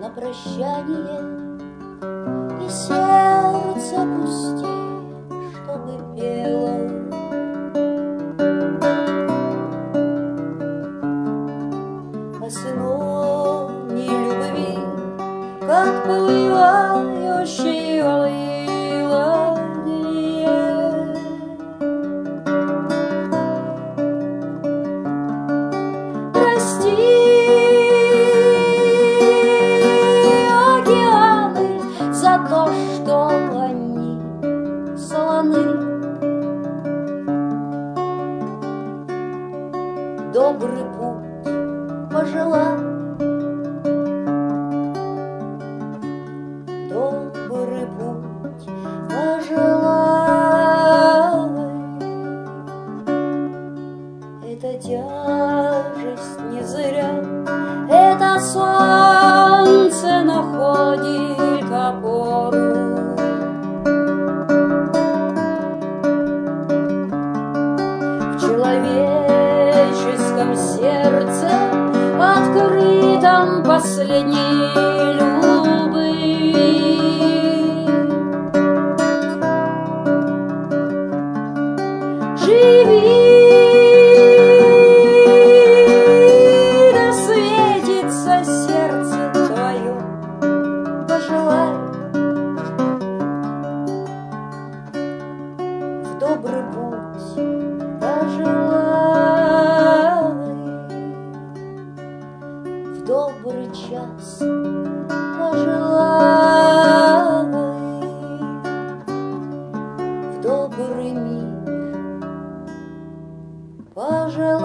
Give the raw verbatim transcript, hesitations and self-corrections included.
на прощание, и сердце пустее, чтобы пело. О сыновней любви, как плывающей волны ладье. Прости, океаны, за то, что они солоны. Добрый путь пожелай, добрый путь пожелай. Эта тяжесть не зря, это солнце находит опору. В человеческом сердце, открытом последней любви. Живи, да светится сердце твое, пожелай. В добрый путь пожелай, в добрый час пожелай, в добрый миг пожелай.